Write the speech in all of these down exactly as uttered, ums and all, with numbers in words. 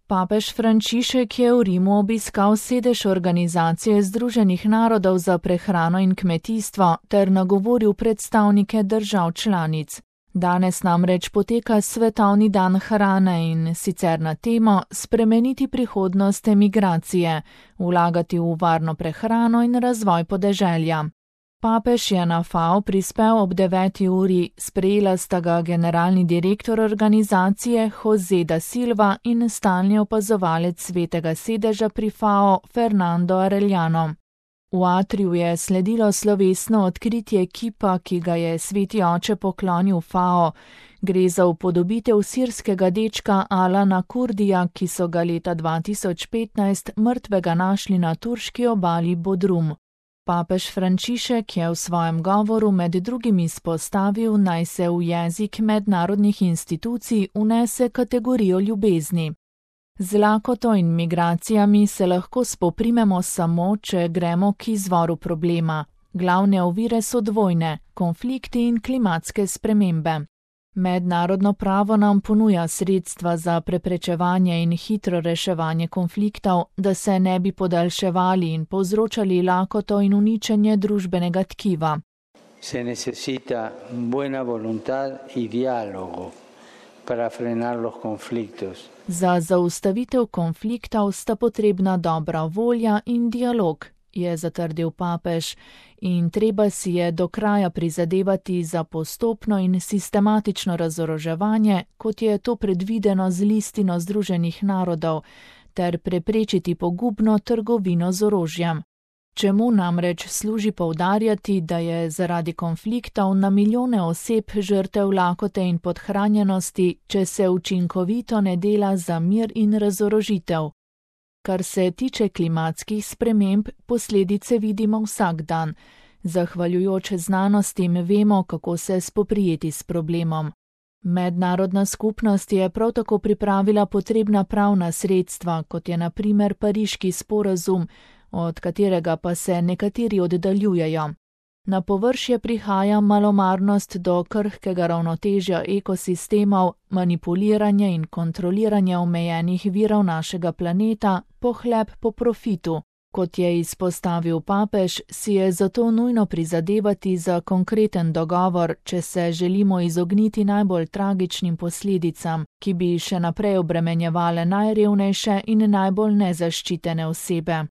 Papež Frančišek je v Rimu obiskal sedež Organizacije Združenih narodov za prehrano in kmetijstvo ter nagovoril predstavnike držav članic. Danes namreč poteka Svetovni dan hrane in sicer na temo Spremeniti prihodnost emigracije, vlagati v varno prehrano in razvoj podeželja. Papež je na F A O prispel ob deveti uri, sprejela sta ga generalni direktor organizacije Jose da Silva in stalni opazovalec svetega sedeža pri F A O Fernando Arellano. V atriju je sledilo slovesno odkritje kipa, ki ga je sveti oče poklonil F A O. Gre za upodobitev sirskega dečka Alana Kurdija, ki so ga leta dva tisoč petnajst mrtvega našli na turški obali Bodrum. Papež Frančišek je v svojem govoru med drugim izpostavil, naj se v jezik mednarodnih institucij unese kategorijo ljubezni. Z lakoto in migracijami se lahko spoprimemo samo, če gremo k izvoru problema. Glavne ovire so dvojne, konflikti in klimatske spremembe. Mednarodno pravo nam ponuja sredstva za preprečevanje in hitro reševanje konfliktov, da se ne bi podaljševali in povzročali lakoto in uničenje družbenega tkiva. Se necesita buena voluntad y diálogo para frenar los conflictos. Za zaustavitev konfliktov sta potrebna dobra volja in dialog, je zatrdil papež, in treba si je do kraja prizadevati za postopno in sistematično razoroževanje, kot je to predvideno z listino Združenih narodov, ter preprečiti pogubno trgovino z orožjem. Čemu namreč služi poudarjati, da je zaradi konfliktov na milijone oseb žrtev lakote in podhranjenosti, če se učinkovito ne dela za mir in razorožitev? Kar se tiče klimatskih sprememb, posledice vidimo vsak dan. Zahvaljujoč znanostim vemo, kako se spoprijeti s problemom. Mednarodna skupnost je prav tako pripravila potrebna pravna sredstva, kot je na primer Pariški sporazum, od katerega pa se nekateri oddaljujejo. Na površje prihaja malomarnost do krhkega ravnotežja ekosistemov, manipuliranje in kontroliranje omejenih virov našega planeta, pohleb po profitu. Kot je izpostavil papež, si je zato nujno prizadevati za konkreten dogovor, če se želimo izogniti najbolj tragičnim posledicam, ki bi še naprej obremenjevale najrevnejše in najbolj nezaščitene osebe.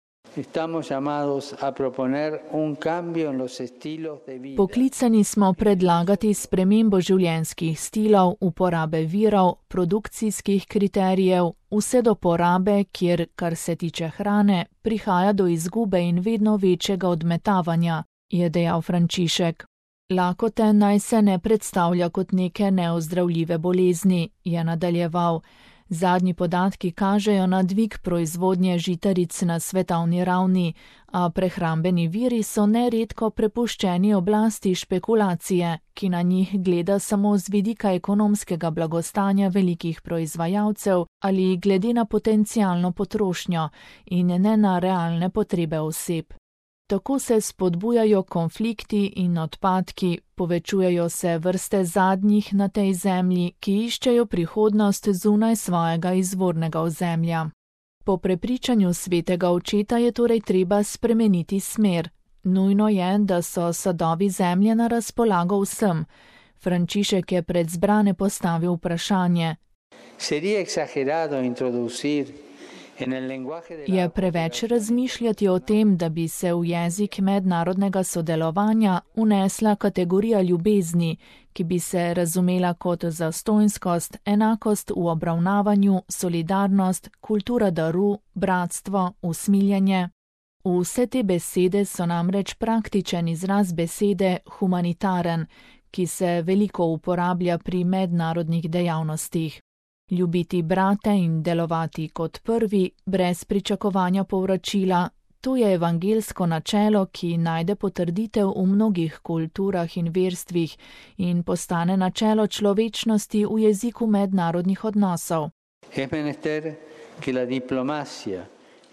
Poklicani smo predlagati spremembo življenjskih stilov, uporabe virov, produkcijskih kriterijev, vse do porabe, kjer, kar se tiče hrane, prihaja do izgube in vedno večjega odmetavanja, je dejal Frančišek. Lakote naj se ne predstavlja kot neke neozdravljive bolezni, je nadaljeval. Zadnji podatki kažejo na dvig proizvodnje žitaric na svetovni ravni, a prehrambeni viri so neredko prepuščeni oblasti špekulacije, ki na njih gleda samo z vidika ekonomskega blagostanja velikih proizvajalcev ali glede na potencialno potrošnjo in ne na realne potrebe oseb. Tako se spodbujajo konflikti in odpadki, povečujejo se vrste zadnjih na tej zemlji, ki iščejo prihodnost zunaj svojega izvornega ozemlja. Po prepričanju svetega očeta je torej treba spremeniti smer. Nujno je, da so sadovi zemlje na razpolago vsem. Frančišek je pred zbrane postavil vprašanje. Sería exagerado introducir Je preveč razmišljati o tem, da bi se v jezik mednarodnega sodelovanja unesla kategorija ljubezni, ki bi se razumela kot zastonjskost, enakost v obravnavanju, solidarnost, kultura daru, bratstvo, usmiljenje. Vse te besede so namreč praktičen izraz besede humanitaren, ki se veliko uporablja pri mednarodnih dejavnostih. Ljubiti brate in delovati kot prvi, brez pričakovanja povračila, to je evangelsko načelo, ki najde potrditev v mnogih kulturah in verstvih in postane načelo človečnosti v jeziku mednarodnih odnosov. Es menester que la diplomacia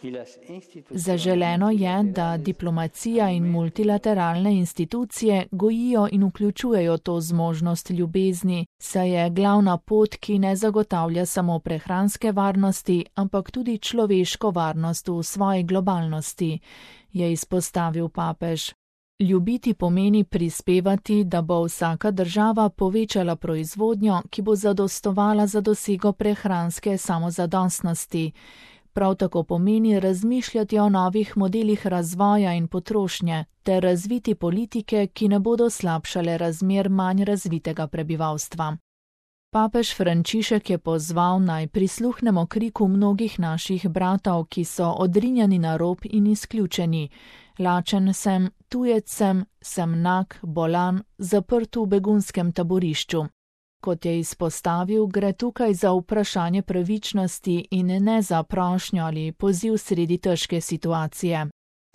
Zaželeno je, da diplomacija in multilateralne institucije gojijo in vključujejo to zmožnost ljubezni, saj je glavna pot, ki ne zagotavlja samo prehranske varnosti, ampak tudi človeško varnost v svoji globalnosti, je izpostavil papež. Ljubiti pomeni prispevati, da bo vsaka država povečala proizvodnjo, ki bo zadostovala za dosego prehranske samozadostnosti. Prav tako pomeni razmišljati o novih modelih razvoja in potrošnje ter razviti politike, ki ne bodo slabšale razmer manj razvitega prebivalstva. Papež Frančišek je pozval, naj prisluhnemo kriku mnogih naših bratov, ki so odrinjeni na rob in izključeni. Lačen sem, tujec sem, sem nag, bolan, zaprt v begunskem taborišču. Kot je izpostavil, gre tukaj za vprašanje pravičnosti in ne za prošnjo ali poziv sredi težke situacije.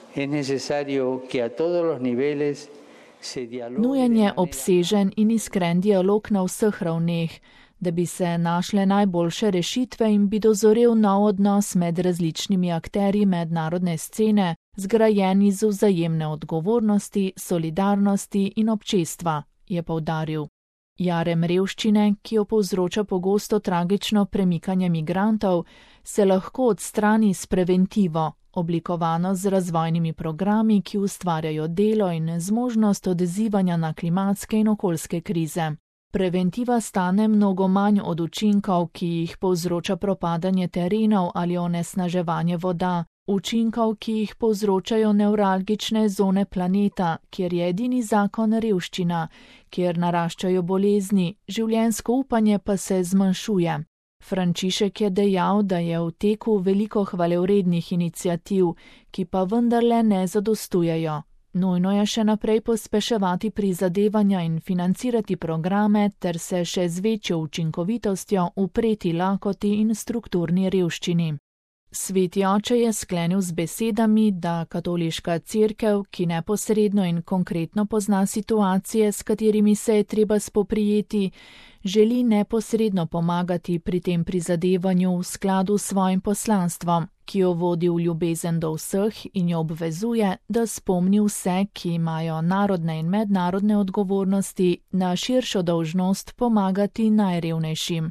Nujen je obsežen in iskren dialog na vseh ravneh, da bi se našle najboljše rešitve in bi dozorel nov odnos med različnimi akterji mednarodne scene, zgrajen iz vzajemne odgovornosti, solidarnosti in občestva, je poudaril. Jarem revščine, ki jo povzroča pogosto tragično premikanje migrantov, se lahko odstrani s preventivo, oblikovano z razvojnimi programi, ki ustvarjajo delo in zmožnost odzivanja na klimatske in okoljske krize. Preventiva stane mnogo manj od učinkov, ki jih povzroča propadanje terenov ali onesnaževanje voda, učinkov, ki jih povzročajo nevralgične zone planeta, kjer je edini zakon revščina, kjer naraščajo bolezni, življenjsko upanje pa se zmanjšuje. Frančišek je dejal, da je v teku veliko hvalevrednih iniciativ, ki pa vendarle ne zadostujejo. Nujno je še naprej pospeševati prizadevanja in financirati programe ter se še z večjo učinkovitostjo upreti lakoti in strukturni revščini. Sveti oče je sklenil z besedami, da katoliška cerkev, ki neposredno in konkretno pozna situacije, s katerimi se je treba spoprijeti, želi neposredno pomagati pri tem prizadevanju v skladu s svojim poslanstvom, ki jo vodi v ljubezen do vseh in jo obvezuje, da spomni vse, ki imajo narodne in mednarodne odgovornosti, na širšo dolžnost pomagati najrevnejšim.